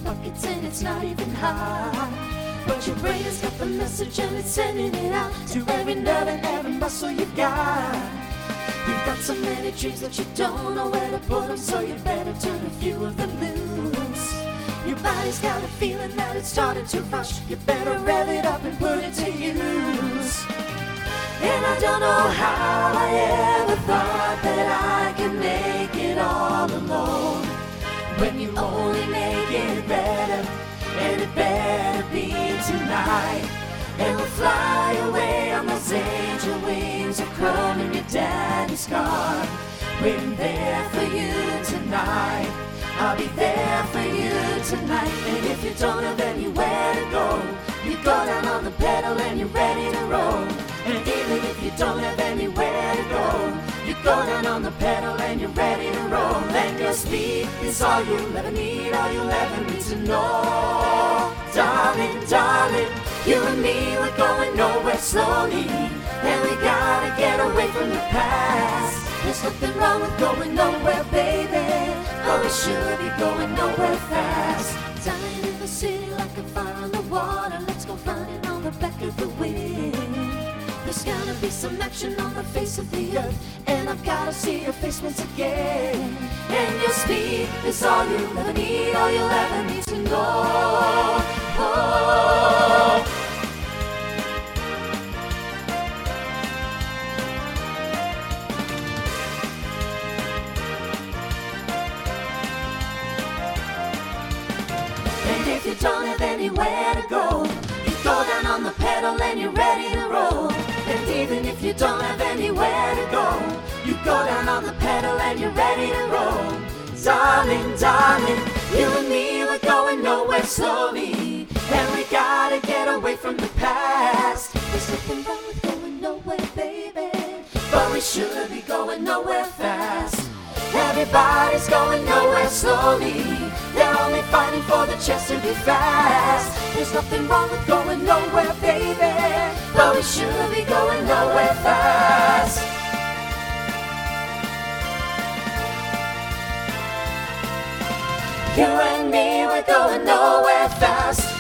buckets and it's not even high. But your brain has got the message and it's sending it out to every nerve and every muscle you got. You've got so many dreams that you don't know where to put them, so you better turn a few of them loose. Your body's got a feeling that it's starting to rush. You better rev it up and put it to use. And I don't know how I ever thought that I could make it all alone, when you only make it better, and it better be tonight. And we'll fly away on those angel wings of chrome in your daddy's car, waiting there for you tonight. I'll be there for you tonight. And if you don't have anywhere to go, you go down on the pedal and you're ready to roll. And even if you don't have anywhere to go, you go down on the pedal and you're ready to roll. And your speed is all you'll ever need, all you'll ever need to know. Darling, darling, you and me, we're going nowhere slowly, and we gotta get away from the past. There's nothing wrong with going nowhere, baby, but we should be going nowhere fast. Dying in the city like a fire on the water, let's go flying on the back of the wind. There's gotta be some action on the face of the earth, and I've gotta see your face once again. And your speed is all you'll ever need, all you'll ever need to know. Oh. And if you don't have anywhere to go, you go down on the pedal and you're ready to roll. And even if you don't have anywhere to go, you go down on the pedal and you're ready to roll. Darling, darling, you and me, we're going nowhere slowly, and we gotta get away from the past. There's nothing wrong with going nowhere, baby, but we should be going nowhere fast. Everybody's going nowhere slowly, they're only fighting for the chance to be fast. There's nothing wrong with going nowhere, baby, but we should be going nowhere fast. You and me, we're going nowhere fast.